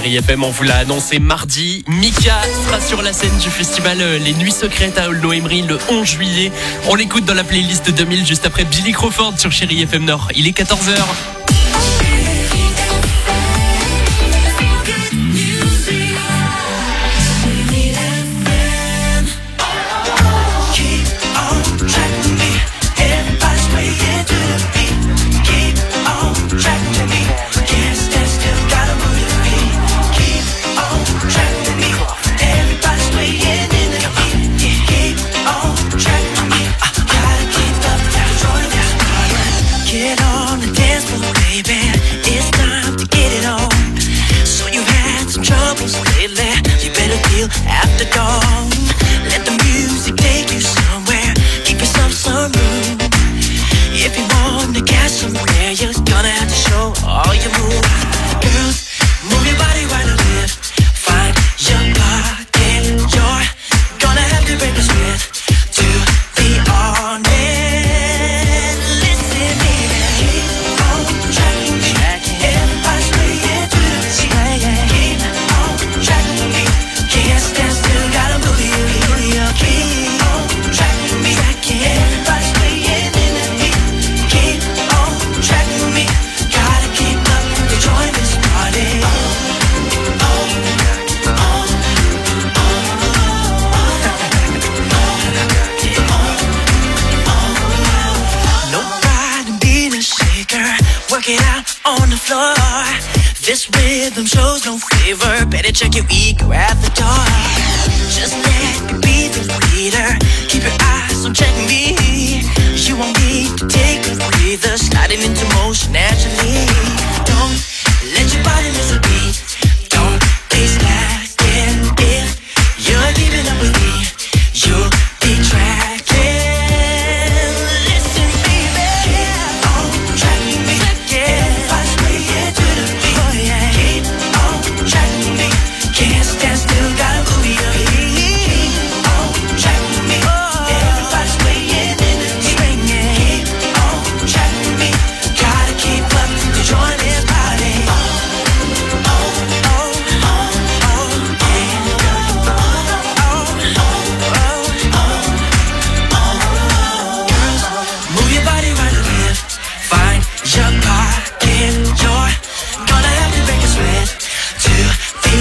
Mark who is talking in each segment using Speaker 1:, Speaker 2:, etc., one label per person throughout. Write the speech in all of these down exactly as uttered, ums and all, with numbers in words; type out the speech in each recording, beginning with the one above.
Speaker 1: Chérie F M, on vous l'a annoncé mardi. Mika sera sur la scène du festival Les Nuits Secrètes à Aulnoy-Emery le onze juillet. On l'écoute dans la playlist deux mille juste après Billy Crawford sur Chérie F M Nord. Il est quatorze heures.
Speaker 2: After dawn, let the music take you somewhere. Keep yourself some room. If you want to get somewhere, you're gonna have to show all your moves. Girls, move your body right to left. Find your pocket. You're gonna have to break the sweat to the honest. Listen, baby, keep on tracking me. Everybody's swaying to the beat. Keep on tracking me. Can't stand still, gotta move you. Keep on tracking me. Everybody's swaying in the beat. Keep on tracking me. Gotta keep up to join this party. Oh, oh, oh, oh. No pride in being a shaker. Work it out on the floor. This rhythm shows no favor. Better check your ego at the door. Just let me be the leader. Keep your eyes on checking me. You won't need to take a breather. Sliding into motion naturally. Don't let your body miss a beat. Don't be slacking. If you're leaving up with me, you'll be tracking. Listen, baby, keep on tracking me. Everybody's swaying to the beat. Oh, yeah. Keep on tracking me. Can't stand still, gotta move you. Keep on tracking me. Everybody's swaying in the beat. Keep on tracking me. Gotta keep up to join this party. Oh, oh, oh, oh, oh, yeah. Oh, oh, oh, oh, oh. Girls, move your body right to left. Find your pocket. You're gonna have to break a sweat to be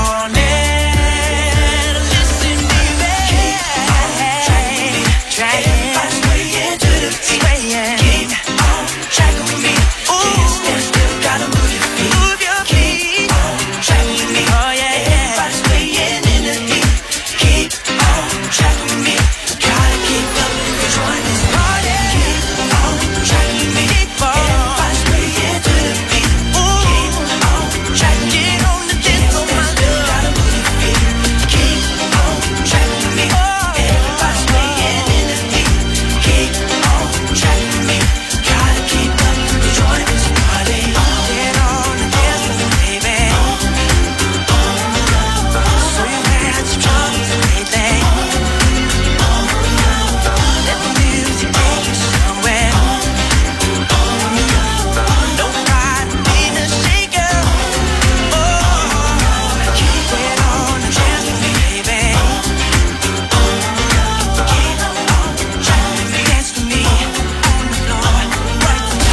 Speaker 2: honest. Listen, baby, keep on tracking me. Everybody's swaying to the beat. Keep on tracking me. Can't stand still, gotta move your feet. Move your feet. Keep on tracking me. Oh yeah, everybody's swaying in the beat. Keep on tracking me. Gotta keep up to join this party. Keep on tracking me. Everybody's swaying to the beat. Keep on tracking on the dance floor, my love. Gotta move your feet. Keep on tracking me. Everybody's swaying in the beat. Keep on tracking me. Gotta keep up to join this party. Get on the dance floor, baby. So you've had some troubles lately. Let the music take you somewhere. No pride in being a shaker. Oh, keep it on the dance floor, baby. Keep on tracking me. Dance with me on the floor. Right to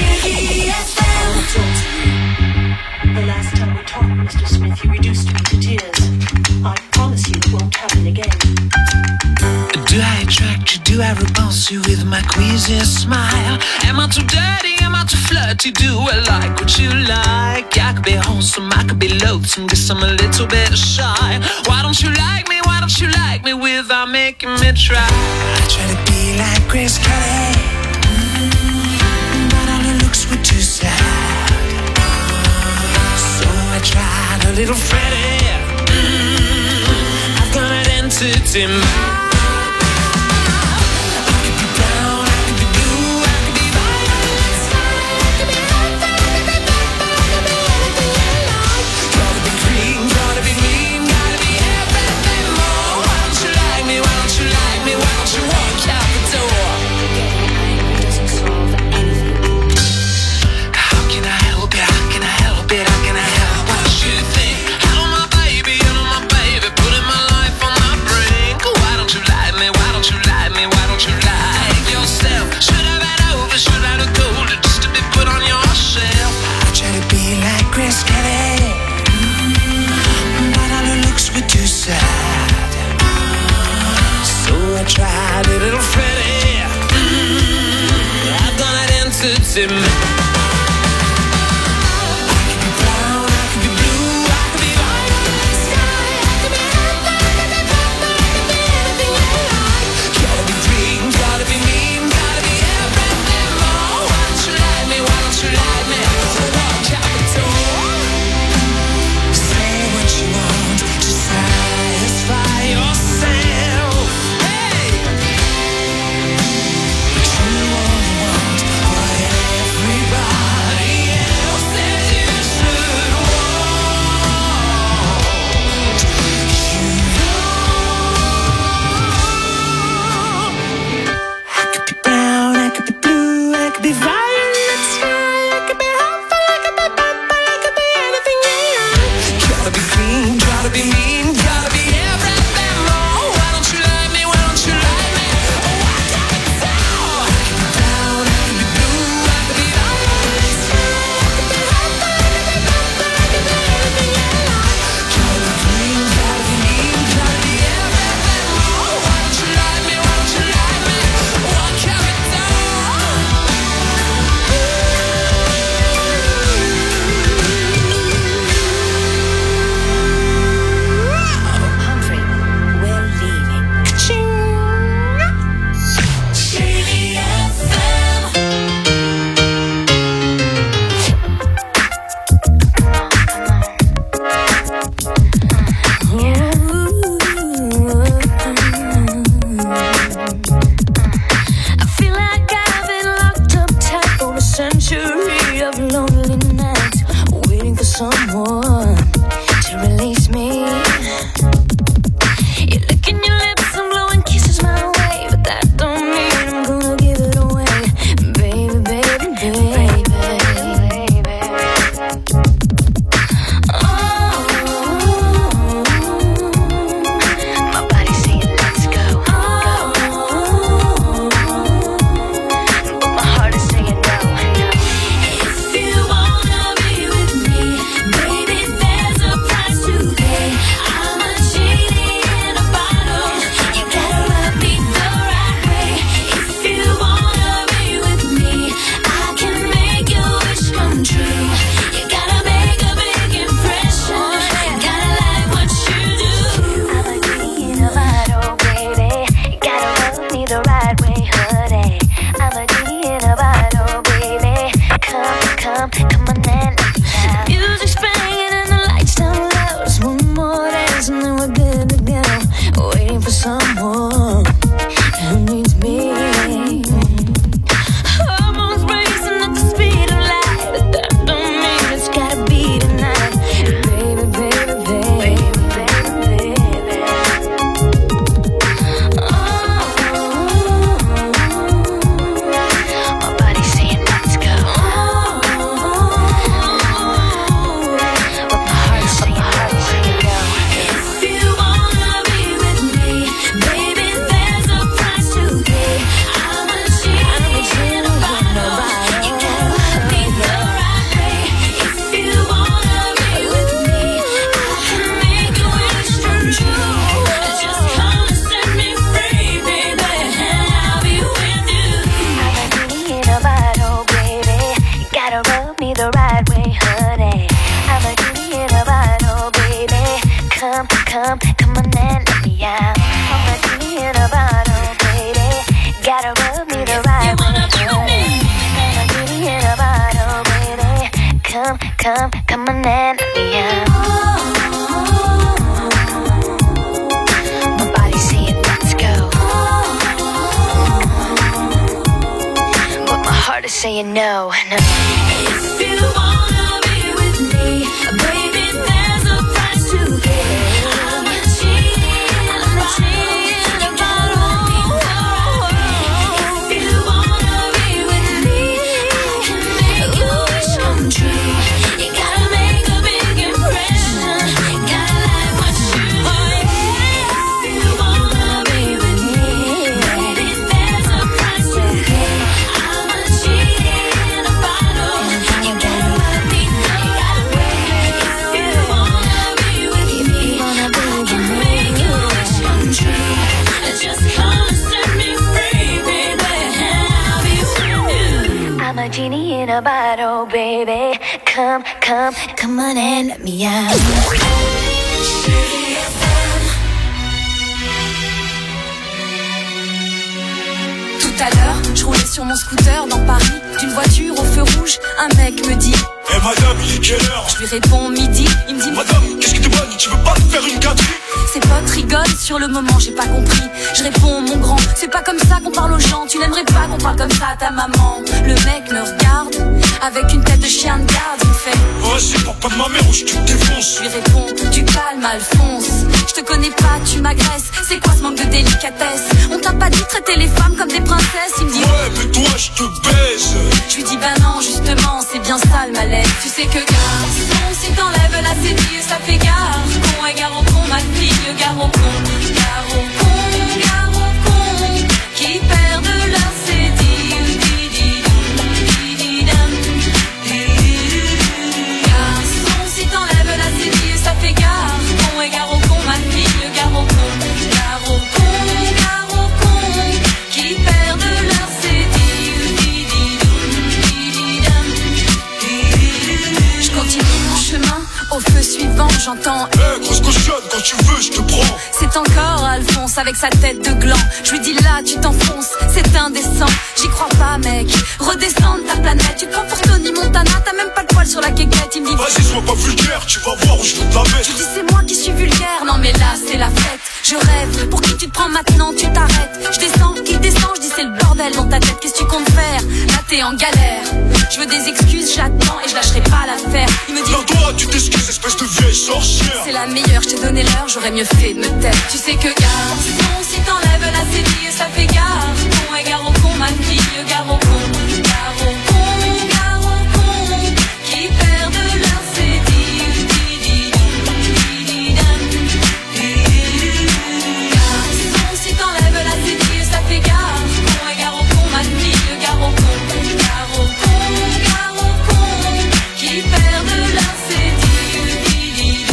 Speaker 3: The last time we talked, Mister Smith, you reduced me to tears. I promise you it won't happen again.
Speaker 2: Do I attract you? Do I repulse you with my queasy smile? Am I too dirty? Am I too flirty? Do I like what you like? I could be wholesome, I could be loathsome, guess I'm a little bit shy. Why don't you like me? Why don't you like me without making me try? I try to be like Grace Kelly, mm, but all her looks were too sad. So I tried a little Freddie. Mm, I've got an entity mind. How can I help it? How can I help it? How can I help what you think?
Speaker 1: c'est ma...
Speaker 4: Come, come on and let me out. My body's saying let's go, but my heart is saying no, no. If you wanna be with me, baby, there's a price to pay. I'm not cheating, I'm not cheating about all. If you wanna be with me, I can make your wish come true. You gotta make a big impression. in a bottle, baby. Come, come, come on and let me out.
Speaker 5: Tout à l'heure, je roulais sur mon scooter dans Paris. D'une voiture au feu rouge, un mec me dit:
Speaker 6: Eh hey madame, il est quelle heure?
Speaker 5: Je lui réponds midi, il me dit:
Speaker 6: Madame, qu'est-ce qui te manque? Tu veux pas te faire une gâterie?
Speaker 5: Ses potes rigolent, sur le moment j'ai pas compris. Je réponds: mon grand, c'est pas comme ça qu'on parle aux gens. Tu n'aimerais pas qu'on parle comme ça à ta maman. Le mec me regarde, avec une tête de chien de garde. Il me fait:
Speaker 6: vas-y, parle pas de ma mère ou je te défonce.
Speaker 5: Je lui réponds: tu calmes Alphonse, je te connais pas, tu m'agresses. C'est quoi ce manque de délicatesse? On t'a pas dit de traiter les femmes comme des princesses? Il me dit:
Speaker 6: ouais, mais toi je te baise.
Speaker 5: Je lui dis: bah non, justement, c'est bien ça le malaise. Tu sais que garçon, si t'enlèves la cédille, ça fait gare. Con et gare au con, ma fille, gare au con. Gare au con, gare au con, qui perdent leur cédille. Garçon, si t'enlèves la cédille, ça fait gare. Con et gare au con, ma fille, gare au con. Gare au con, gare au con, qui perdent leur cédille. Je continue mon chemin, au feu suivant, j'entends:
Speaker 6: eh hey, grosse cochonne, quand tu veux, je te prends.
Speaker 5: C'est encore Alphonse avec sa tête de gland. Je lui dis: là, tu t'enfonces, c'est indécent. J'y crois pas, mec, redescends de ta planète. Tu te prends pour Tony Montana, t'as même pas de poil sur la quéquette. Il me dit:
Speaker 6: vas-y, sois pas vulgaire, tu vas voir où je vais te la mettre.
Speaker 5: Je dis: c'est moi qui suis vulgaire, non mais là, c'est la fête. Je rêve, pour qui tu te prends maintenant, tu t'arrêtes. Je descends, il descend, je dis: c'est le bordel dans ta tête, qu'est-ce que tu comptes faire? Là, t'es en galère. Je veux des excuses, j'attends et je lâcherai pas l'affaire. Il me dit:
Speaker 6: non, toi, tu t'excuses, espèce de vieille sorcière.
Speaker 5: C'est la meilleure, je t'ai donné l'heure, j'aurais mieux fait de me taire. Tu sais que garçon, si t'enlèves la cédille, ça fait gare. Con et gare au con, ma fille, gare au con. Gare au con, gare au con, qui perdent leur cédille. Garçon, si t'enlèves la cédille, ça fait gare. Con et gare au con, ma fille, gare au con. Gare au con, gare au con, qui perdent leur cédille.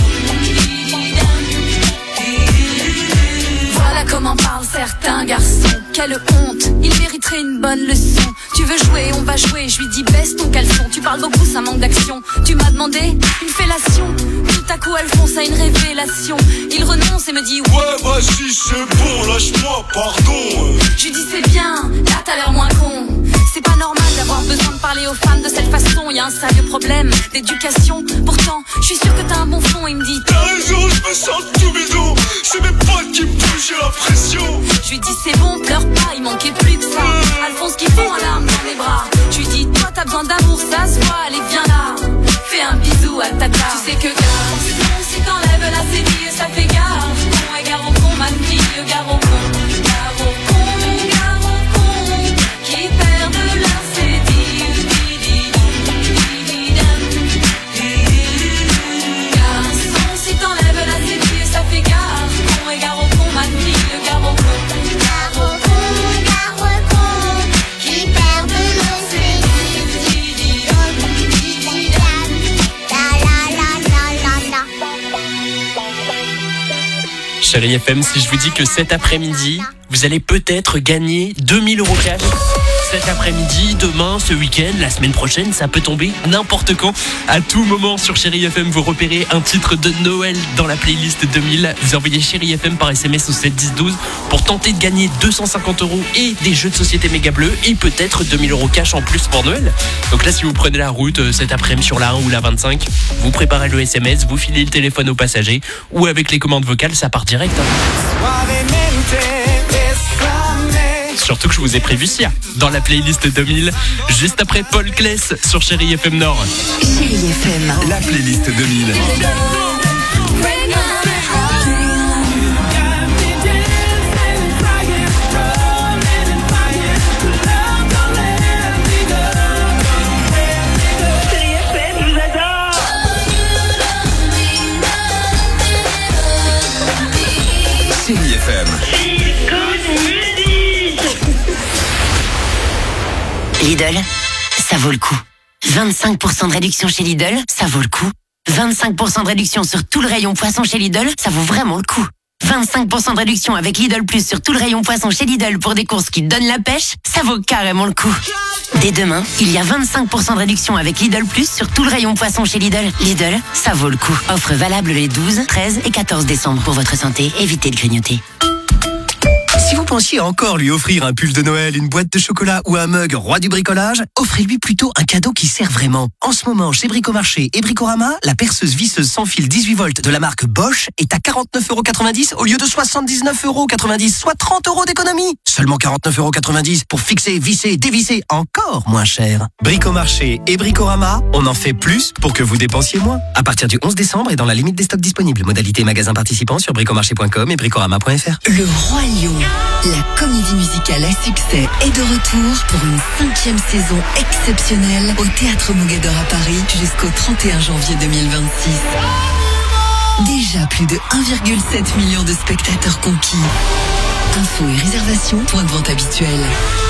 Speaker 5: Voilà comment parlent certains garçons. Quelle honte, il mériterait une bonne leçon. Tu veux jouer, on va jouer. Je lui dis: baisse ton caleçon. Tu parles beaucoup, ça manque d'action. Tu m'as demandé une fellation. Tout à coup, Alphonse a une révélation. Il renonce et me dit:
Speaker 6: ouais, vas-y, c'est bon, lâche-moi, pardon.
Speaker 5: Je lui dis: c'est bien, là t'as l'air moins con. C'est pas normal d'avoir besoin de parler aux femmes de cette façon. Y a un sérieux problème d'éducation. Pourtant, je suis sûr que t'as un bon fond. Il me dit:
Speaker 6: t'as raison, je me sens tout bidon. C'est mes potes qui me poussent, j'ai la pression.
Speaker 5: Je lui dis: c'est bon, pleure pas, il manquait plus que ça. Alphonse qui fond en larmes dans mes bras. Je lui dis: toi t'as besoin d'amour, ça se voit, allez viens là. Fais un bisou à tata. Tu sais que garçon, si t'enlèves la cédille, ça fait gare. Con et gare au con, ma fille, gare au con. Gare au con, gare au con, qui perdent leur cédille. Garçon, si t'enlèves la cédille, ça fait gare. Con et gare au con, ma fille, gare au con. Gare au con, gare au con, qui perdent leur cédille.
Speaker 1: Chérie F M, si je vous dis que cet après-midi, vous allez peut-être gagner deux mille euros cash. Cet après-midi, demain, ce week-end, la semaine prochaine, ça peut tomber n'importe quand. À tout moment sur Chérie F M, vous repérez un titre de Noël dans la playlist deux mille. Vous envoyez Chérie F M par S M S au sept dix douze pour tenter de gagner deux cent cinquante euros et des jeux de société méga bleus et peut-être deux mille euros cash en plus pour Noël. Donc là, si vous prenez la route cet après-midi sur la un ou la vingt-cinq, vous préparez le S M S, vous filez le téléphone au passager ou avec les commandes vocales, ça part direct. Surtout que je vous ai prévu Sia dans la playlist deux mille, juste après Paul Claes sur Chérie F M Nord.
Speaker 7: Chérie F M,
Speaker 8: la playlist deux mille. Chérie F M.
Speaker 7: Lidl, ça vaut le coup. vingt-cinq pour cent de réduction chez Lidl, ça vaut le coup. vingt-cinq pour cent de réduction sur tout le rayon poisson chez Lidl, ça vaut vraiment le coup. vingt-cinq pour cent de réduction avec Lidl Plus sur tout le rayon poisson chez Lidl pour des courses qui donnent la pêche, ça vaut carrément le coup. Dès demain, il y a vingt-cinq pour cent de réduction avec Lidl Plus sur tout le rayon poisson chez Lidl. Lidl, ça vaut le coup. Offre valable les douze, treize et quatorze décembre. Pour votre santé, évitez de grignoter.
Speaker 9: Si vous pensiez encore lui offrir un pull de Noël, une boîte de chocolat ou un mug roi du bricolage, offrez-lui plutôt un cadeau qui sert vraiment. En ce moment, chez Bricomarché et Bricorama, la perceuse visseuse sans fil dix-huit volts de la marque Bosch est à quarante-neuf euros quatre-vingt-dix au lieu de soixante-dix-neuf euros quatre-vingt-dix, soit trente euros d'économie. Seulement quarante-neuf euros quatre-vingt-dix pour fixer, visser, dévisser, encore moins cher. Bricomarché et Bricorama, on en fait plus pour que vous dépensiez moins. À partir du onze décembre et dans la limite des stocks disponibles. Modalité magasin participant sur bricomarché point com et bricorama point f r.
Speaker 10: Le Roi Lion, la comédie musicale à succès est de retour pour une cinquième saison exceptionnelle au Théâtre Mogador à Paris jusqu'au trente et un janvier deux mille vingt-six. Déjà plus de un virgule sept million de spectateurs conquis. Infos et réservations, point de vente habituel.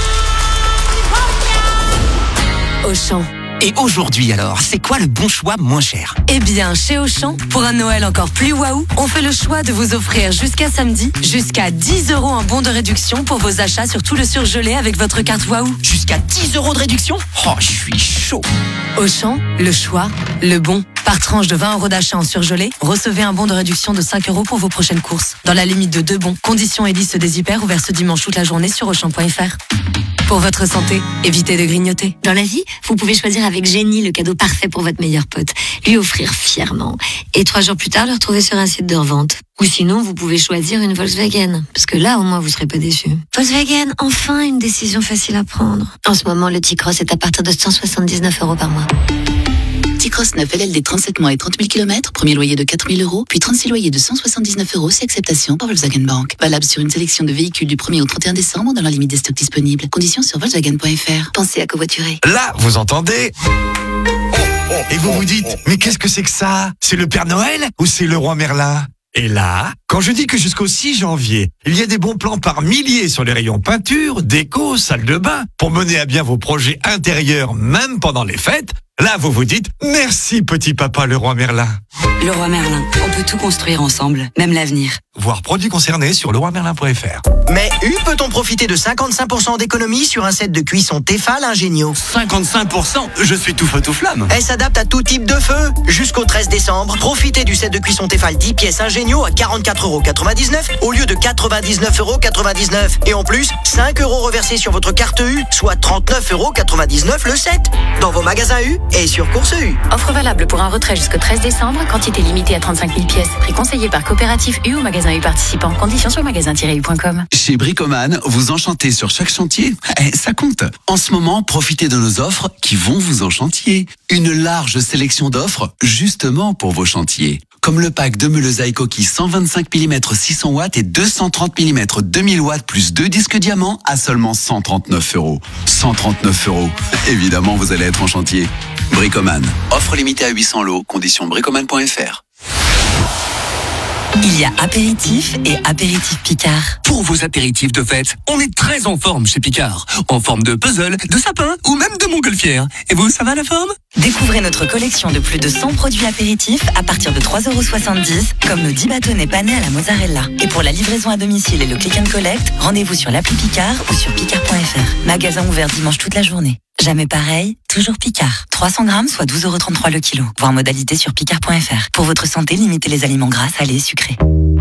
Speaker 9: Auchan. Et aujourd'hui alors, c'est quoi le bon choix moins cher?
Speaker 5: Eh bien, chez Auchan, pour un Noël encore plus waouh, on fait le choix de vous offrir jusqu'à samedi, jusqu'à dix euros en bon de réduction pour vos achats sur tout le surgelé avec votre carte waouh.
Speaker 9: Jusqu'à dix euros de réduction? Oh, je suis chaud.
Speaker 5: Auchan, le choix, le bon. Par tranche de vingt euros d'achat en surgelé, recevez un bon de réduction de cinq euros pour vos prochaines courses. Dans la limite de deux bons. Conditions et liste des hyper ouverts ce dimanche toute la journée sur auchan point f r. Pour votre santé, évitez de grignoter.
Speaker 11: Dans la vie, vous pouvez choisir avec génie le cadeau parfait pour votre meilleur pote. Lui offrir fièrement. Et trois jours plus tard, le retrouver sur un site de revente. Ou sinon, vous pouvez choisir une Volkswagen. Parce que là, au moins, vous serez pas déçus. Volkswagen, enfin une décision facile à prendre. En ce moment, le T-Cross est à partir de cent soixante-dix-neuf euros par mois.
Speaker 12: T-Cross neuf L L D trente-sept mois et trente mille kilomètres, premier loyer de quatre mille euros, puis trente-six loyers de cent soixante-dix-neuf euros, c'est acceptation par Volkswagen Bank. Valable sur une sélection de véhicules du premier au trente et un décembre dans la limite des stocks disponibles. Conditions sur volkswagen point f r. Pensez à covoiturer.
Speaker 13: Là, vous entendez? Et vous vous dites, mais qu'est-ce que c'est que ça? C'est le Père Noël ou c'est le Roi Merlin? Et là, quand je dis que jusqu'au six janvier, il y a des bons plans par milliers sur les rayons peinture, déco, salle de bain, pour mener à bien vos projets intérieurs même pendant les fêtes, là vous vous dites, merci petit papa le Roi Merlin.
Speaker 14: Le Roi Merlin, on peut tout construire ensemble, même l'avenir.
Speaker 13: Voir produits concernés sur le roi merlin point f r.
Speaker 9: Mais U peut-on profiter de cinquante-cinq pour cent d'économie sur un set de cuisson Tefal Ingenio?
Speaker 15: cinquante-cinq pour cent? Je suis tout feu tout flamme.
Speaker 9: Elle s'adapte à tout type de feu. Jusqu'au treize décembre, profitez du set de cuisson Tefal dix pièces Ingenio à quarante-quatre euros quatre-vingt-dix-neuf au lieu de quatre-vingt-dix-neuf euros quatre-vingt-dix-neuf. Et en plus, cinq euros reversés sur votre carte U, soit trente-neuf euros quatre-vingt-dix-neuf le set. Dans vos magasins U et sur Course U.
Speaker 16: Offre valable pour un retrait jusqu'au treize décembre, quantité limitée à trente-cinq mille pièces. Prix conseillé par Coopérative U ou magasin U participant. Conditions sur magasin tiret u point com.
Speaker 17: Chez Bricoman, vous enchantez sur chaque chantier. Eh, ça compte. En ce moment, profitez de nos offres qui vont vous enchantier. Une large sélection d'offres justement pour vos chantiers. Comme le pack de meules à coquille cent vingt-cinq millimètres six cents watts et deux cent trente millimètres deux mille watts plus deux disques diamants à seulement cent trente-neuf euros. cent trente-neuf euros. Évidemment, vous allez être en chantier. Bricoman. Offre limitée à huit cents lots. Conditions bricoman point f r.
Speaker 5: Il y a apéritif et apéritif Picard.
Speaker 15: Pour vos apéritifs de fête, on est très en forme chez Picard. En forme de puzzle, de sapin ou même de montgolfière. Et vous, ça va la forme?
Speaker 5: Découvrez notre collection de plus de cent produits apéritifs à partir de trois euros soixante-dix, comme nos dix bâtonnets panés à la mozzarella. Et pour la livraison à domicile et le click and collect, rendez-vous sur l'appli Picard ou sur picard point f r. Magasin ouvert dimanche toute la journée. Jamais pareil, toujours Picard. trois cents grammes, soit douze euros trente-trois le kilo. Voir modalité sur picard point f r. Pour votre santé, limitez les aliments gras, salés et sucrés.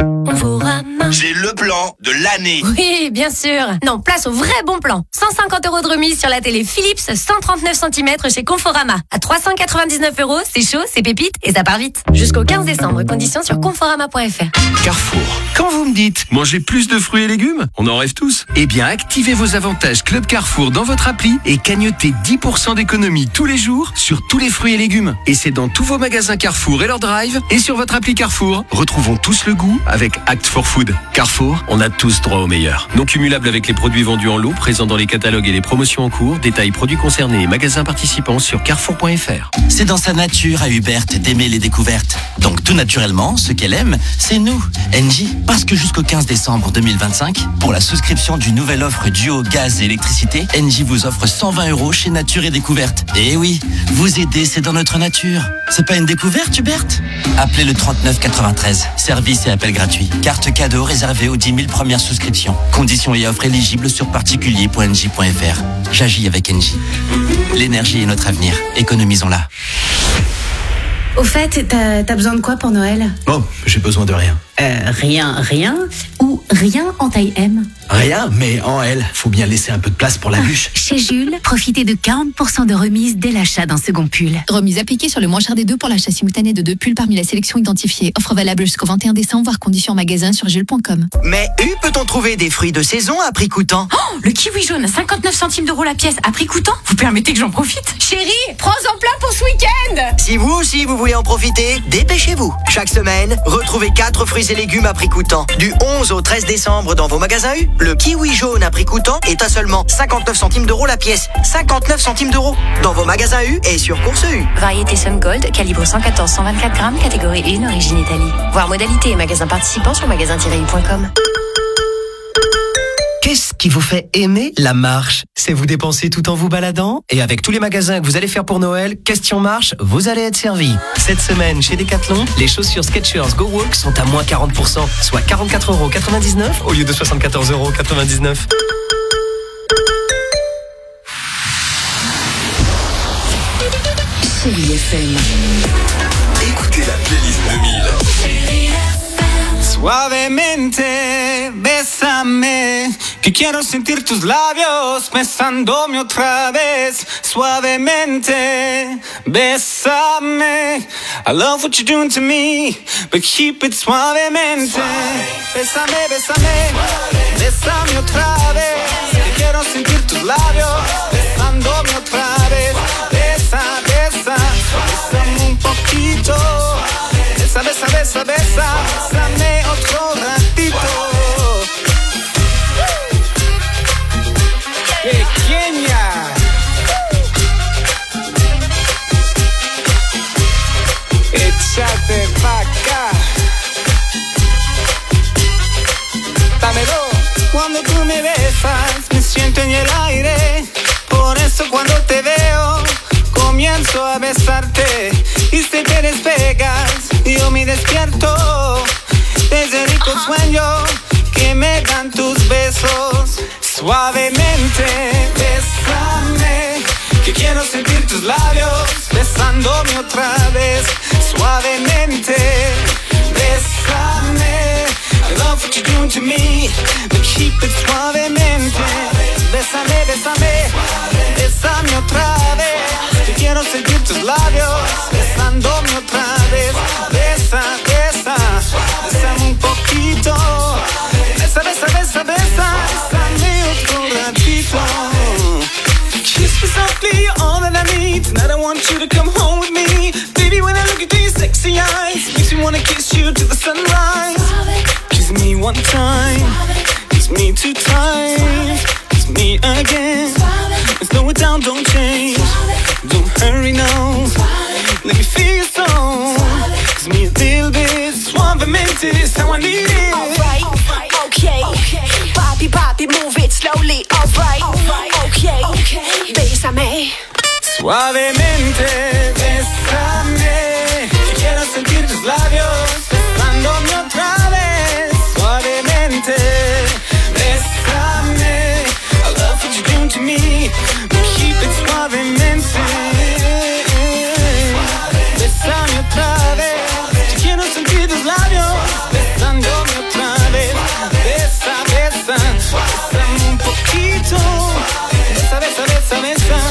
Speaker 13: J'ai le plan de l'année.
Speaker 18: Oui, bien sûr. Non, place au vrai bon plan. cent cinquante euros de remise sur la télé Philips cent trente-neuf centimètres chez Conforama. À trois cent quatre-vingt-dix-neuf euros, c'est chaud, c'est pépite et ça part vite. Jusqu'au quinze décembre, conditions sur conforama point f r.
Speaker 19: Carrefour. Quand vous me dites manger plus de fruits et légumes, on en rêve tous. Eh bien, activez vos avantages Club Carrefour dans votre appli et cagnotez dix pour cent d'économie tous les jours sur tous les fruits et légumes. Et c'est dans tous vos magasins Carrefour et leur drive et sur votre appli Carrefour. Retrouvons tous le goût avec Act for Food. Carrefour, on a tous droit au meilleur. Non cumulable avec les produits vendus en lot, présents dans les catalogues et les promotions en cours. Détails produits concernés et magasins participants sur carrefour point f r.
Speaker 20: C'est dans sa nature à Hubert d'aimer les découvertes. Donc tout naturellement, ce qu'elle aime, c'est nous, Engie. Parce que jusqu'au quinze décembre deux mille vingt-cinq, pour la souscription d'une nouvelle offre duo gaz et électricité, Engie vous offre cent vingt euros chez Nature et Découverte. Et oui, vous aider, c'est dans notre nature. C'est pas une découverte, Hubert? Appelez le trente-neuf quatre-vingt-treize. Service et appel gratuit. Carte cadeau réservé aux dix mille premières souscriptions. Conditions et offres éligibles sur particulier point n j point f r. J'agis avec Engie. L'énergie est notre avenir. Économisons-la.
Speaker 21: Au fait, t'as, t'as besoin de quoi pour Noël?
Speaker 9: Oh, j'ai besoin de rien.
Speaker 21: Euh, rien, rien ou rien en taille M?
Speaker 9: Rien, mais en L. Faut bien laisser un peu de place pour la bûche.
Speaker 22: Chez Jules, profitez de quarante pour cent de remise dès l'achat d'un second pull.
Speaker 23: Remise appliquée sur le moins cher des deux pour l'achat simultané de deux pulls parmi la sélection identifiée. Offre valable jusqu'au vingt et un décembre, voire conditions en magasin sur jules point com.
Speaker 24: Mais où peut-on trouver des fruits de saison à prix coûtant?
Speaker 25: Oh, le kiwi jaune à cinquante-neuf centimes d'euros la pièce à prix coûtant. Vous permettez que j'en profite?
Speaker 21: Chérie, prends-en plein pour ce week-end.
Speaker 24: Si vous aussi vous voulez en profiter, dépêchez-vous. Chaque semaine, retrouvez quatre fruits et légumes à prix coûtant. Du onze au treize décembre dans vos magasins U, le kiwi jaune à prix coûtant est à seulement cinquante-neuf centimes d'euros la pièce. cinquante-neuf centimes d'euros dans vos magasins U et sur Course U.
Speaker 16: Variété Sun Gold, calibre cent quatorze à cent vingt-quatre grammes, catégorie un, origine Italie. Voir modalité et magasins participants sur magasin tiret u point com.
Speaker 9: Qu'est-ce qui vous fait aimer la marche? C'est vous dépenser tout en vous baladant? Et avec tous les magasins que vous allez faire pour Noël, question marche, vous allez être servi. Cette semaine, chez Decathlon, les chaussures Skechers Go Walk sont à moins quarante pour cent, soit quarante-quatre euros quatre-vingt-dix-neuf au lieu de soixante-quatorze euros quatre-vingt-dix-neuf.
Speaker 10: Chérie F M.
Speaker 8: Écoutez la playlist deux mille.
Speaker 26: Suavemente, bésame, que quiero sentir tus labios besándome otra vez. Suavemente, bésame, I love what you're doing to me, but keep it suavemente. Bésame, bésame, bésame otra vez, que quiero sentir tus labios besándome otra vez. Besa, besa, bésame un poquito. Besa, besa, besa, besa, bésame otro ratito. Pequeña. Échate pa' acá. Dámelo. Cuando tú me besas, me siento en el aire. Por eso cuando te veo, comienzo a besarte. Y si te despegas, yo me despierto desde el rico sueño que me dan tus besos. Suavemente, bésame, que quiero sentir tus labios besándome otra vez. Suavemente, bésame, I love what you're doing to me, but keep it suavemente. Bésame, bésame, bésame otra vez, que quiero sentir tus labios besándome otra vez. Besa, besa, bésame un poquito. Besa, besa, besa, besa, bésame otro ratito. Kiss me softly, you're all that I need. Tonight I want you to come home with me. Baby, when I look into your sexy eyes, makes me wanna kiss you to the sunrise. Kiss me one time, kiss me two times, kiss me again. Let's slow it down, don't change, don't hurry now. Let me feel your soul. Kiss me a little bit, suavemente, is how I need it.
Speaker 27: Alright, okay, Bobby, Bobby, move it slowly. Alright, okay, bésame.
Speaker 26: Suavemente, bésame, que quiero sentir tus labios besándome otra vez. Suavemente, bésame, I love what you're doing to me, but keep it suavemente. Bésame otra vez, que quiero sentir tus labios besándome otra vez. Besa, besa, bésame un poquito. Besa, besa, besa, besa.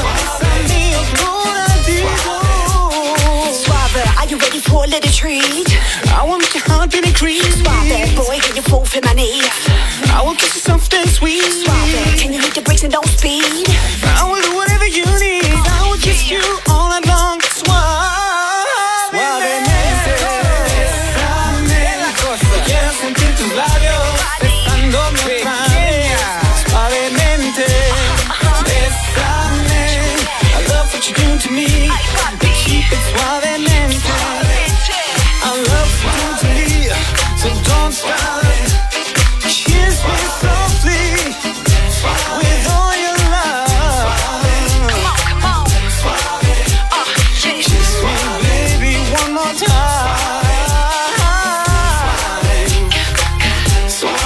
Speaker 27: Are you ready for a little treat?
Speaker 26: I want your heart beating creep.
Speaker 27: Suave, boy, can you fall for my knees?
Speaker 26: I will kiss you soft and sweet.
Speaker 27: Suave, can you hit the brakes and don't speed?
Speaker 26: I will do whatever you need. I will kiss you all night long. Suave. Suavemente, bésame la cosa. Quiero sentir tus labios besándome otra vez. Suavemente, bésame. I love what you're doing to me. Keep it suavemente. I love what you're doing to me, so don't stop. Kiss me softly with all your love. Come on, come on. Uh, yeah. Kiss me, baby, one more time. So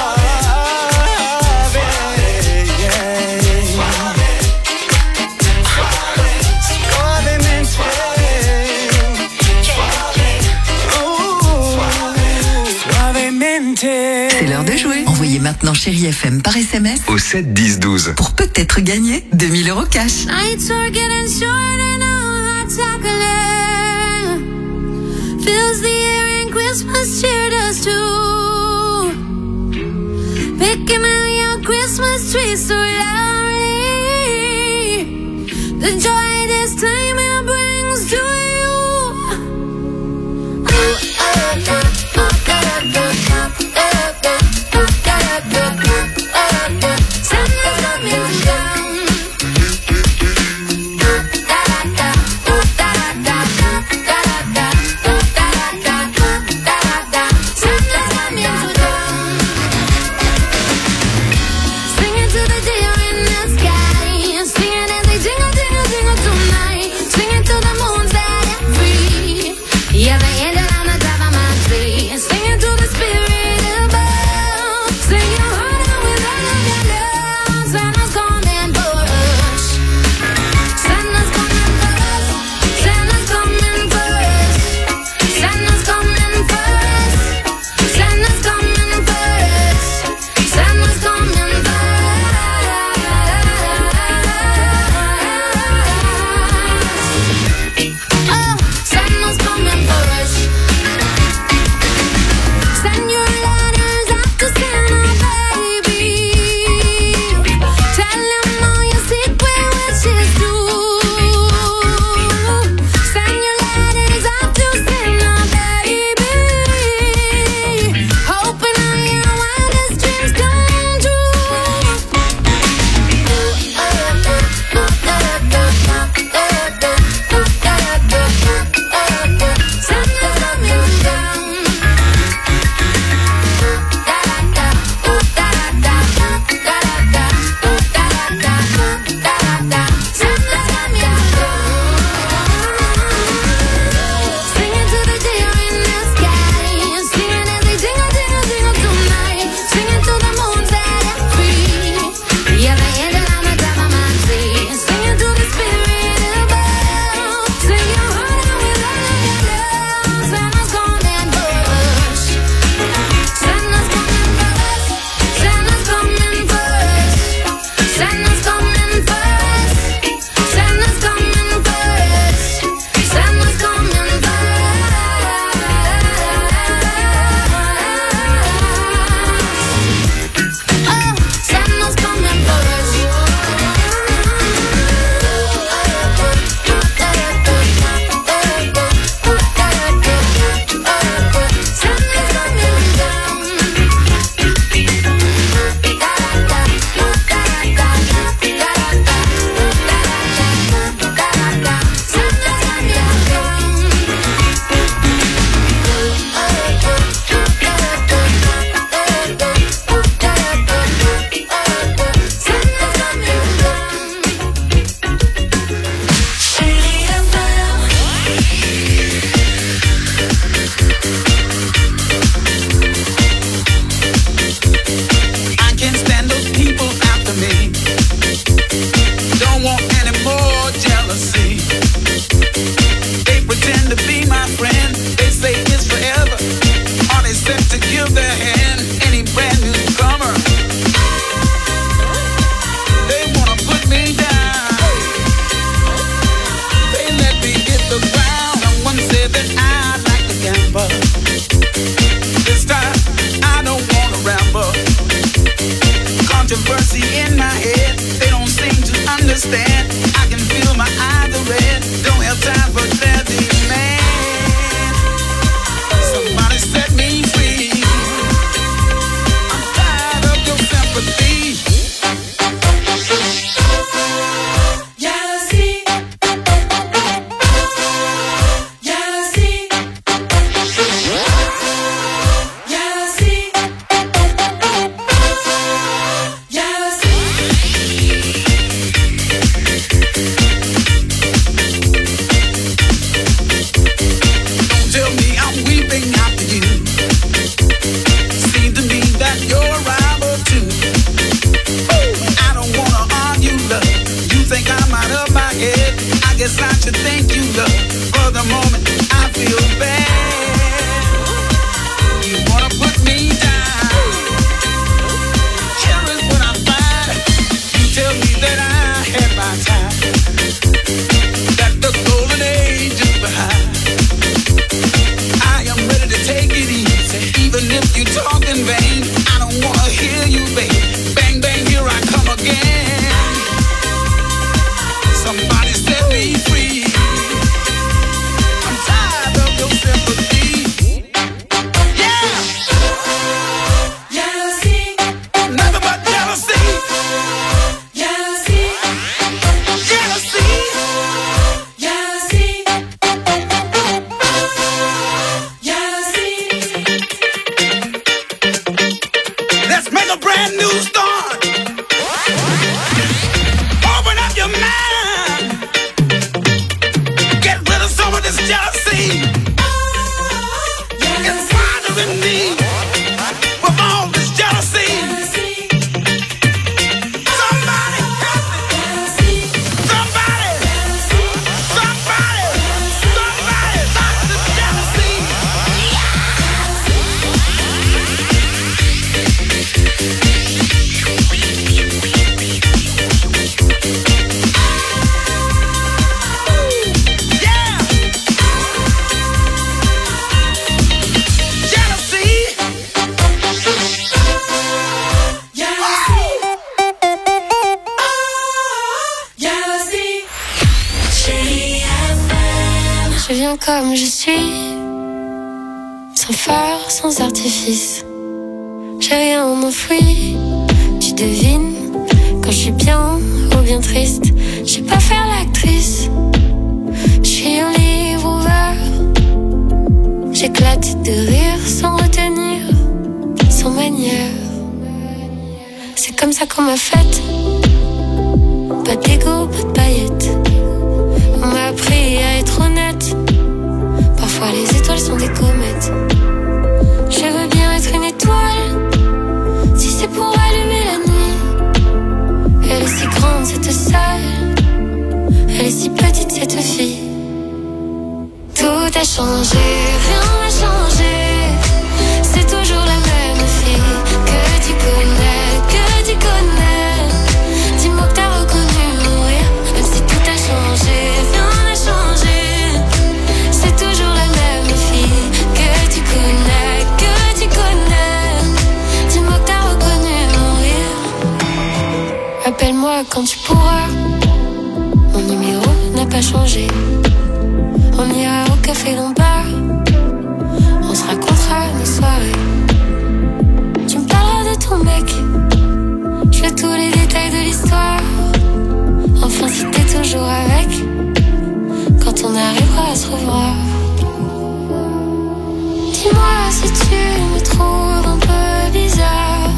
Speaker 10: l'heure de jouer. Envoyez maintenant Chérie F M par S M S
Speaker 19: Au sept dix douze.
Speaker 10: pour peut-être gagner deux mille euros cash.
Speaker 5: Nights are getting shorter now, hot chocolate fills the air and Christmas cheer does too. Picking out your Christmas tree so loudly, the joy this time it brings to you. Santa's coming down. Singing to the deer in the sky, singing as they jingle, jingle, jingle tonight, singing to the moon set free. Yeah, the angel on the top of my tree, singing to the spirit above, singing harder with all of your love. Santa's coming for us. Santa's coming for us. Santa's coming for us. Santa's coming for us. Santa's coming for us. Santa's coming for us. Oh, Santa's coming for us. Send your letters out to Santa, baby. Tell him all your secret wishes too. Send your letters out to Santa, baby. Hoping all your wildest dreams come true. Santa's coming down. Santa's coming down. Singing to the deer in the sky, singing as they jingle, jingle, jingle tonight, singing to the moon set free. Yeah, the angel on the top of my tree, singing to the spirit above, singing harder with all of your love. Santa's coming for us. Santa's coming for us. Santa's coming for us. Santa's coming for us. Santa's coming for us. Santa's coming for us. Oh, Santa's coming for us. Santa's coming down. Santa's coming
Speaker 26: I can't stand those people after me. Don't want any more jealousy. They pretend to be my friend. They say it's forever. Are they set to give their hand? Any brand newcomer? They wanna put me down. They let me hit the ground. Someone said that I like to gamble. This time I don't wanna ramble. Controversy in my head, they don't seem to understand. I can feel my eyes are red. Don't have time for their demand. Somebody set me free. I'm tired of your sympathy. Jealousy. Jealousy. Jealousy. Don't tell me I'm weeping after you. Seems to me that you're a rival too. I don't wanna argue, love. You think I'm out of my head. I guess I should thank you, love. For the moment I feel bad. You wanna put me down. a brand new start. Open up your mind. Get rid of some of this jealousy. It's bothering me with all this jealousy. Somebody help me. Somebody. Somebody. Somebody stop this jealousy.
Speaker 1: Je viens comme je suis, sans phare, sans artifice. J'ai rien enfoui, tu devines quand je suis bien ou bien triste. Je sais pas faire l'actrice, je suis un livre ouvert. J'éclate de rire sans retenir, sans manière. C'est comme ça qu'on m'a faite, pas d'égo, pas de paillettes. On m'a appris à être honnête. Parfois les étoiles sont des comètes. Je veux bien être une étoile, si c'est pour allumer la nuit. Elle est si grande cette salle, elle est si petite cette fille. Tout a changé, rien n'a changé. C'est toujours la même fille que tu connais, que tu connais. Dis-moi que t'as reconnu mon rire, même si tout a changé, rien n'a changé. C'est toujours la même fille que tu connais, que tu connais. Dis-moi que t'as reconnu mon rire. Appelle-moi quand tu pourras, mon numéro n'a pas changé. On ira au café Lombard, on se racontera nos soirées. Tu me parleras de ton mec, je veux tous les détails de l'histoire. Enfin si t'es toujours avec, quand on arrivera à se revoir. Dis-moi si tu me trouves un peu bizarre,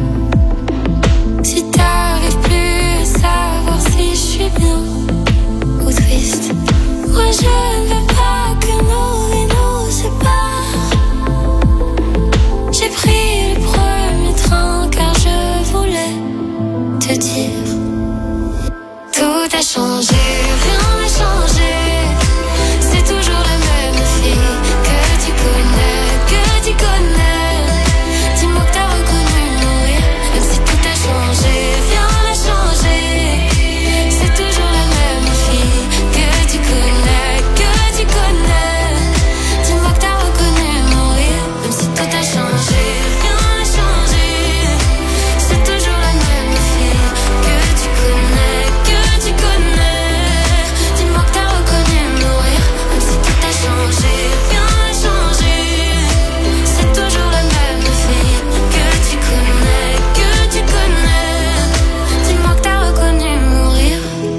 Speaker 1: si t'arrives plus à savoir si je suis bien ou triste. Moi je ne veux pas que nos vies nous séparent. J'ai pris le premier train car je voulais te dire. Tout a changé, rien n'a changé. C'est toujours la même fille que tu connais, que tu connais. Dis-moi que t'as reconnu mon rire, même si tout a changé, rien n'a changé. C'est toujours la même fille que tu connais, que tu connais. Dis-moi que t'as reconnu mon rire, même si tout a changé, rien n'a changé. C'est toujours la même fille que tu connais, que tu connais. Dis-moi que t'as reconnu mon rire, même si tout a changé, rien n'a changé. C'est toujours la même fille que tu connais, que tu connais. Dis-moi que t'as reconnu mon rire.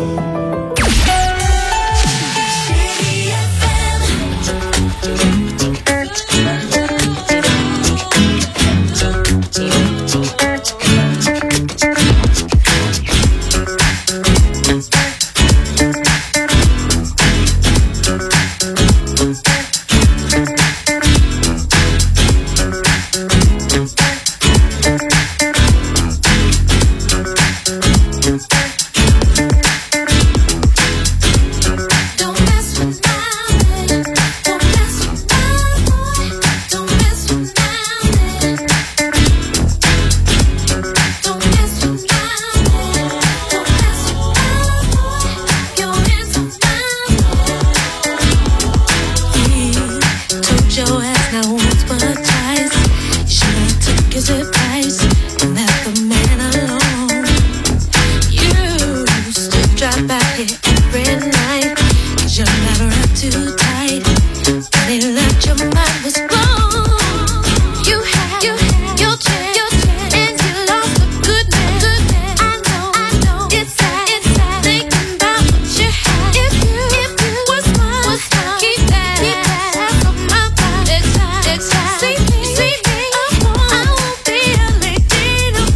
Speaker 1: Don't mess with my head. Don't mess with my boy. Don't mess with my head. Don't mess with my head. Don't mess with my boy. Your hands on my boy. He told your ass not once but twice. You should have took his advice and left the man alone. You still drive by here every night, 'cause you're never up too tight. And they left your mind was blown. You had, you had your chance, your chance, and you lost a good man, good man. I know, I know, it's sad, it's sad, thinking about what you had. If you, if you was mine, was mine, keep that, keep that ass on my body. Next time, next time, see me, see me, I won't, I won't be a lady no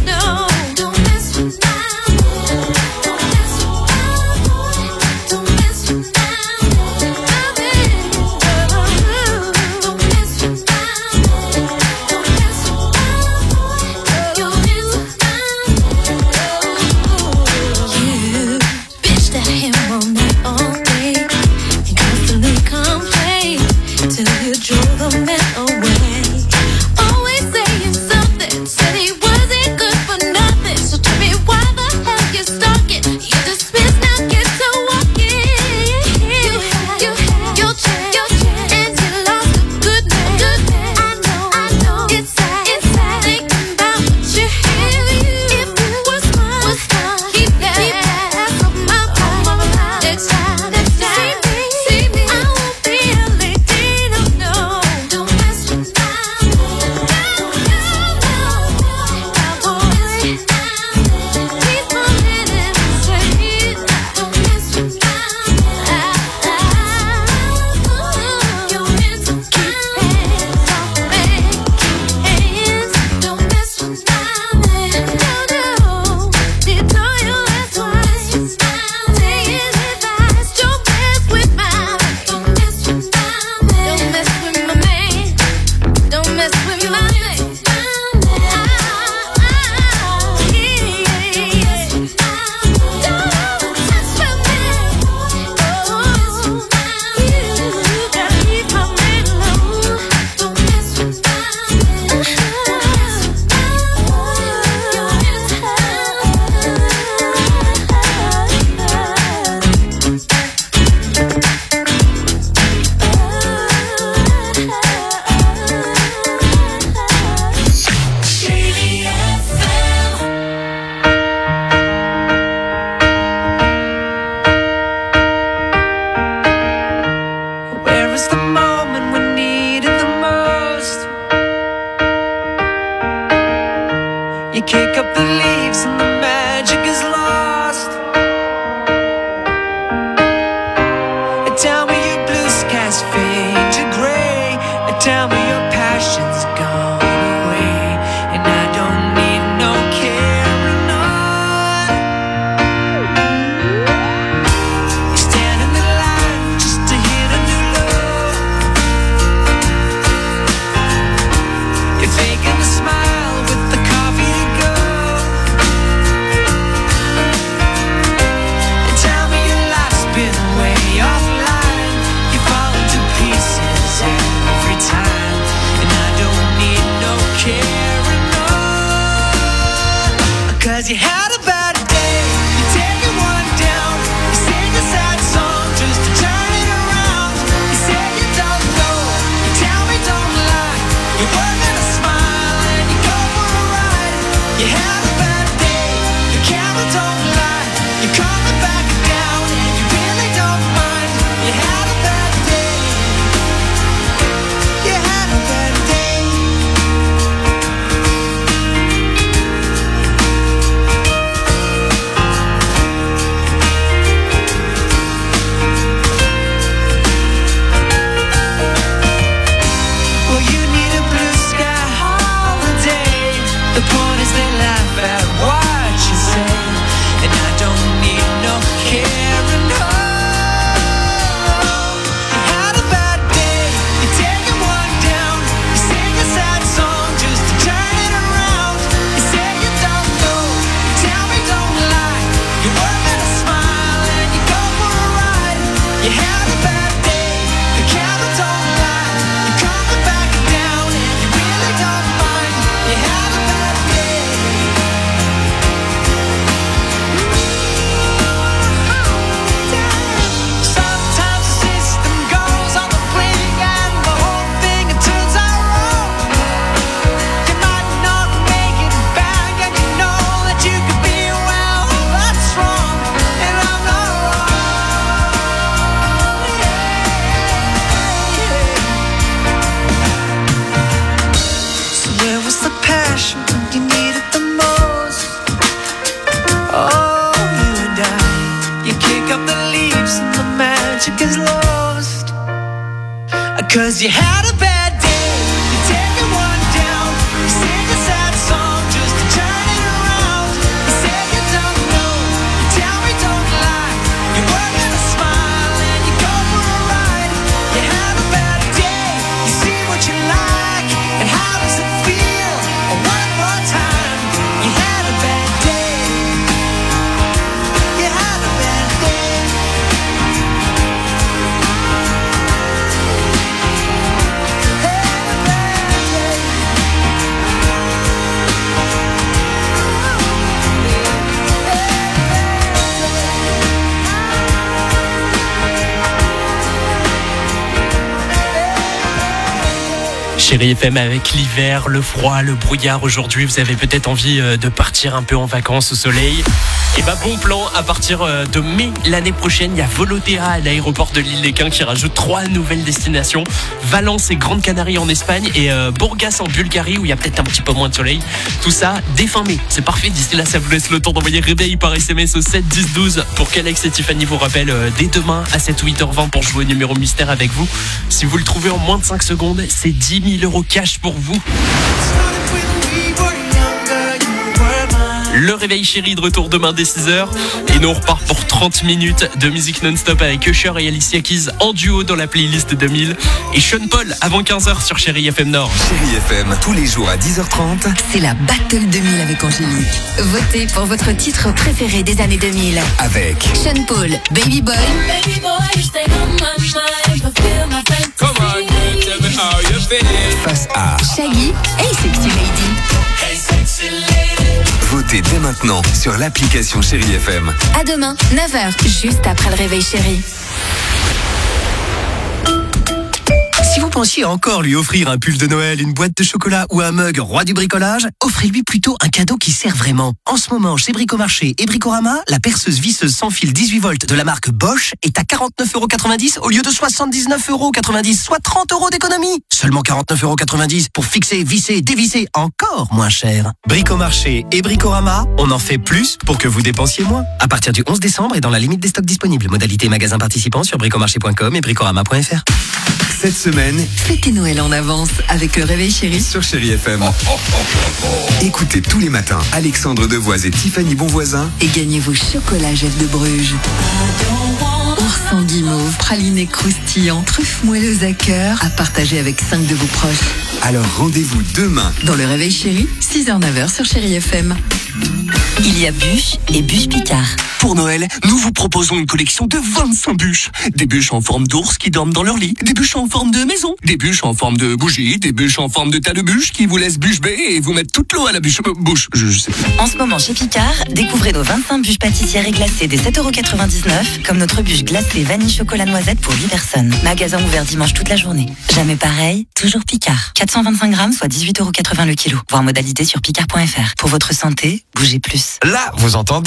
Speaker 26: You kick up the leaves and the magic is lost. And tell me your blue skies fade to gray. And tell me your passion's gone away. And I don't need no carrying on. You stand in the line just to hit a new low. You're faking a smile with the coffee to go. And tell me your life's been way offline. You fall into pieces every time. And I don't need no carrying on. Cause you had a bad day. You take it one down. You sing a sad song just to turn it around. You say you don't know. You tell me don't lie. You're working a smile and you go for a ride. You had a bad day. The camera don't lie. You're coming back down and you really don't mind. You had a bad day. You had a bad day. Well, you need a blue sky holiday. The point is they laugh at what you say. And I don't need no carrying on. You had a bad day. You take it one down. You sing a sad song just to turn it around. You say you don't know. You tell me don't lie. You're working a smile and you go for a ride. You had a bad day. The camera don't lie. You're coming back down and you really don't mind. You had a bad day. Sometimes the system goes on the blink and the whole thing it turns out wrong. You might not make it back and you know that you could be well, that's wrong. And I'm not wrong. So where was the passion when you needed the most? Oh, you and I, you kick up the leaves and the magic is lost. Cause you had a bad day, you take it one down. You sing a sad song just to turn it around. You say you don't know, you tell me don't lie. You're working a smile and you go for a ride. You had a bad day, you see what you like. And how does it feel? One more time. You had a bad day. You had a bad day.
Speaker 2: Chérie F M avec l'hiver, le froid, le brouillard aujourd'hui. Vous avez peut-être envie de partir un peu en vacances au soleil. Et bah bon plan, à partir de mai l'année prochaine, il y a Volotea à l'aéroport de l'Île-les-Quins qui rajoute trois nouvelles destinations. Valence et Grande Canarie en Espagne et euh, Burgas en Bulgarie où il y a peut-être un petit peu moins de soleil. Tout ça dès fin mai. C'est parfait, d'ici là ça vous laisse le temps d'envoyer réveil par S M S au sept dix douze pour qu'Alex et Tiffany vous rappellent euh, dès demain à sept ou huit heures vingt pour jouer au numéro mystère avec vous. Si vous le trouvez en moins de cinq secondes, c'est dix mille euros cash pour vous. Le réveil chéri de retour demain dès six heures. Et nous on repart pour trente minutes de musique non-stop avec Usher et Alicia Keys en duo dans la playlist deux mille. Et Sean Paul avant quinze heures sur Chéri F M Nord.
Speaker 8: Chéri F M, tous les jours à dix heures trente.
Speaker 10: C'est la Battle deux mille avec Angélique. Votez pour votre titre préféré des années deux mille.
Speaker 8: Avec
Speaker 10: Sean Paul, Baby Boy.
Speaker 5: Baby boy, you stay on my mind, fulfill my fantasy.
Speaker 8: Come on, girl, tell me how you feel. Face à
Speaker 10: Shaggy, Hey Sexy Lady.
Speaker 8: Hey Sexy Lady. Votez dès maintenant sur l'application Chéri F M.
Speaker 10: À demain, neuf heures, juste après le réveil chéri. Si vous
Speaker 9: pensiez encore lui offrir un pull de Noël, une boîte de chocolat ou un mug roi du bricolage, offrez-lui plutôt un cadeau qui sert vraiment. En ce moment, chez Bricomarché et Bricorama, la perceuse visseuse sans fil dix-huit volts de la marque Bosch est à quarante-neuf euros quatre-vingt-dix au lieu de soixante-dix-neuf euros quatre-vingt-dix, soit trente euros d'économie. Seulement quarante-neuf euros quatre-vingt-dix pour fixer, visser, dévisser, encore moins cher. Bricomarché et Bricorama, on en fait plus pour que vous dépensiez moins. À partir du onze décembre et dans la limite des stocks disponibles. Modalité magasin participant sur bricomarché point com et bricorama point f r.
Speaker 8: Cette semaine,
Speaker 10: Fêtez Noël en avance avec le Réveil Chéri
Speaker 8: sur Chéri F M. Écoutez tous les matins Alexandre Devoise et Tiffany Bonvoisin
Speaker 10: et gagnez vos chocolats Jeff de Bruges. Oursin guimauve, praliné croustillant, truffe moelleuse à cœur à partager avec cinq de vos proches.
Speaker 8: Alors rendez-vous demain
Speaker 10: dans le Réveil Chéri, six heures neuf heures sur Chéri F M.
Speaker 3: Il y a bûches et bûches Picard.
Speaker 15: Pour Noël, nous vous proposons une collection de vingt-cinq bûches. Des bûches en forme d'ours qui dorment dans leur lit, des bûches en forme de maison, des bûches en forme de bougie, des bûches en forme de tas de bûches qui vous laissent bûche bée et vous mettent toute l'eau à la bûche. Euh, bouche, je, je sais plus.
Speaker 3: En ce moment chez Picard, découvrez nos vingt-cinq bûches pâtissières et glacées des sept euros quatre-vingt-dix-neuf, comme notre bûche glacée vanille chocolat noisette pour huit personnes. Magasin ouvert dimanche toute la journée. Jamais pareil, toujours Picard. quatre cent vingt-cinq grammes, soit dix-huit euros quatre-vingts le kilo. Voir modalité sur picard point f r. Pour votre santé, bougez plus.
Speaker 13: Là, vous entendez ?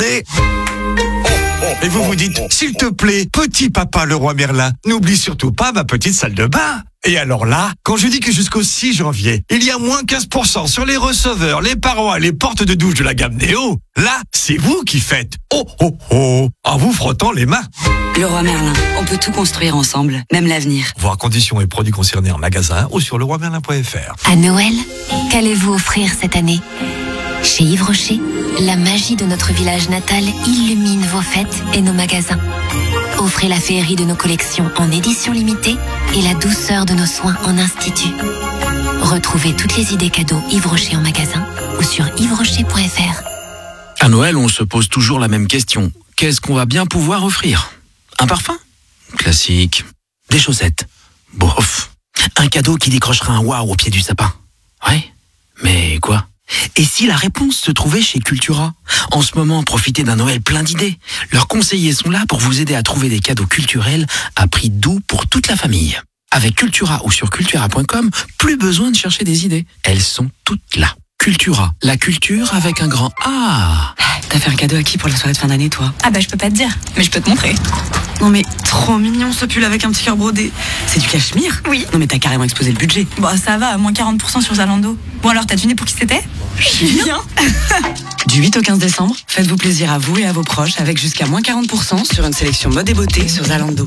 Speaker 13: Et vous vous dites, s'il te plaît, petit papa le roi Merlin, n'oublie surtout pas ma petite salle de bain. Et alors là, quand je dis que jusqu'au six janvier, il y a moins quinze pour cent sur les receveurs, les parois et les portes de douche de la gamme Néo, là, c'est vous qui faites oh oh oh en vous frottant les mains.
Speaker 3: Le roi Merlin, on peut tout construire ensemble, même l'avenir.
Speaker 13: Voir conditions et produits concernés en magasin ou sur le roi merlin point f r.
Speaker 18: À Noël, qu'allez-vous offrir cette année ? Chez Yves Rocher, la magie de notre village natal illumine vos fêtes et nos magasins. Offrez la féerie de nos collections en édition limitée et la douceur de nos soins en institut. Retrouvez toutes les idées cadeaux Yves Rocher en magasin ou sur yves rocher point f r.
Speaker 19: À Noël, on se pose toujours la même question. Qu'est-ce qu'on va bien pouvoir offrir ? Un parfum ? Classique. Des chaussettes ? Bof. Un cadeau qui décrochera un waouh au pied du sapin ? Ouais. Mais quoi ? Et si la réponse se trouvait chez Cultura ? En ce moment, profitez d'un Noël plein d'idées. Leurs conseillers sont là pour vous aider à trouver des cadeaux culturels à prix doux pour toute la famille. Avec Cultura ou sur cultura point com, plus besoin de chercher des idées. Elles sont toutes là. Cultura, la culture avec un grand A.
Speaker 3: T'as fait un cadeau à qui pour la soirée de fin d'année, toi ?
Speaker 25: Ah bah je peux pas te dire, mais je peux te montrer.
Speaker 3: Non mais trop mignon ce pull avec un petit cœur brodé. C'est du cachemire ?
Speaker 25: Oui.
Speaker 3: Non mais t'as carrément explosé le budget.
Speaker 25: Bon ça va, moins quarante pour cent sur Zalando. Bon alors t'as deviné pour qui c'était ?
Speaker 3: Julien. Du huit au quinze décembre, faites-vous plaisir à vous et à vos proches avec jusqu'à moins quarante pour cent sur une sélection mode et beauté sur Zalando.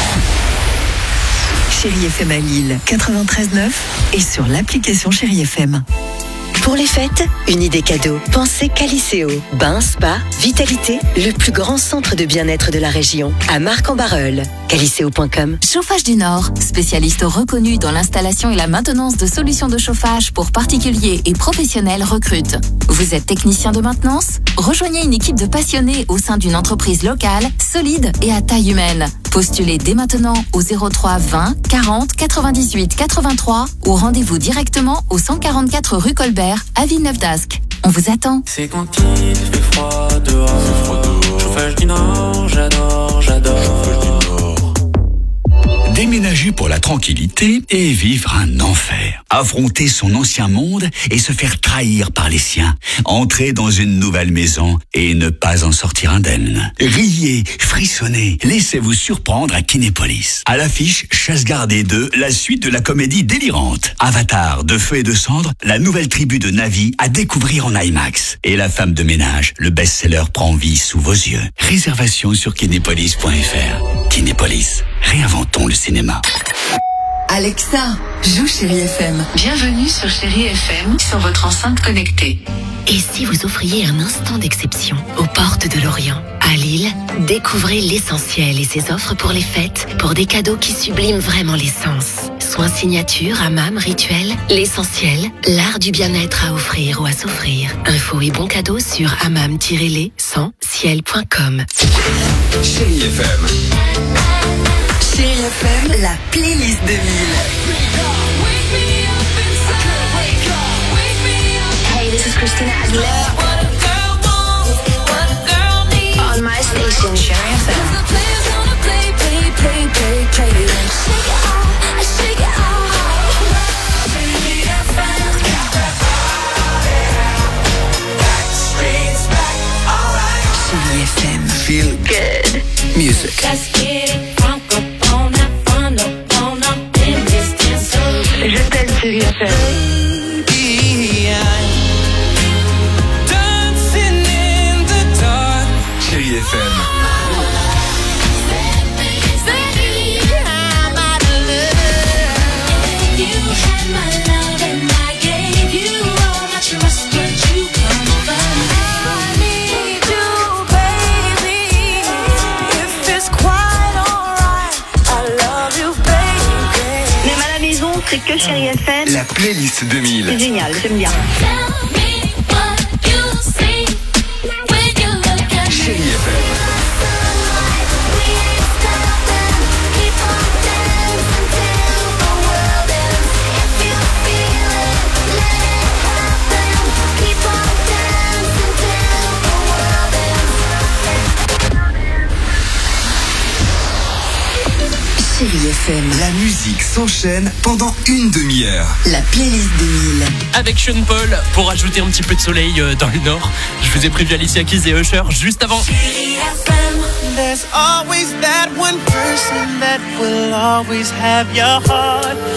Speaker 10: Chéri F M à Lille, quatre-vingt-treize neuf et sur l'application Chéri F M.
Speaker 27: Pour les fêtes, une idée cadeau. Pensez Caliceo. Bain, spa, vitalité, le plus grand centre de bien-être de la région. À Marc-en-Barœul. caliceo point com.
Speaker 16: Chauffage du Nord, spécialiste reconnu dans l'installation et la maintenance de solutions de chauffage pour particuliers et professionnels recrute. Vous êtes technicien de maintenance ? Rejoignez une équipe de passionnés au sein d'une entreprise locale, solide et à taille humaine. Postulez dès maintenant au zéro trois vingt quarante quatre-vingt-dix-huit quatre-vingt-trois ou rendez-vous directement au cent quarante-quatre rue Colbert à Villeneuve-d'Ascq. On vous attend.
Speaker 4: C'est quand il fait froid dehors. Chauffage du Nord, j'adore, j'adore.
Speaker 6: Déménager pour la tranquillité et vivre un enfer. Affronter son ancien monde et se faire trahir par les siens. Entrer dans une nouvelle maison et ne pas en sortir indemne. Riez, frissonnez, laissez-vous surprendre à Kinépolis. À l'affiche, Chasse gardée deux, la suite de la comédie délirante. Avatar, de feu et de cendres, la nouvelle tribu de Na'vi à découvrir en IMAX. Et La femme de ménage, le best-seller prend vie sous vos yeux. Réservation sur kinépolis point f r. Kinépolis, réinventons le cinéma.
Speaker 10: Alexa, joue Chéri F M.
Speaker 22: Bienvenue sur Chéri F M, sur votre enceinte connectée.
Speaker 18: Et si vous offriez un instant d'exception aux portes de l'Orient ? À Lille, découvrez l'essentiel et ses offres pour les fêtes, pour des cadeaux qui subliment vraiment l'essence. Soins signature, hammam, rituel, l'essentiel, l'art du bien-être à offrir ou à s'offrir. Infos et bons cadeaux sur hammam tiret les sans ciel point com.
Speaker 8: Chéri F M.
Speaker 10: Chéri F M, la playlist de Lille.
Speaker 27: Hey, this is Christina Aguilera. On my station, Chéri F M.
Speaker 8: Music.
Speaker 7: Je t'aime, Chérie F M.
Speaker 8: Chérie F M.
Speaker 7: Même à la maison, c'est que Chérie F M.
Speaker 8: La playlist deux mille.
Speaker 7: C'est génial, j'aime bien.
Speaker 8: Chérie F M.
Speaker 10: Chérie F M.
Speaker 8: La musique s'enchaîne pendant une demi-heure.
Speaker 10: La playlist deux mille.
Speaker 2: Avec Sean Paul, pour ajouter un petit peu de soleil euh, dans le nord. Je vous ai prévu Alicia Keys et Usher juste avant.
Speaker 26: There's always that one person that will always have your heart.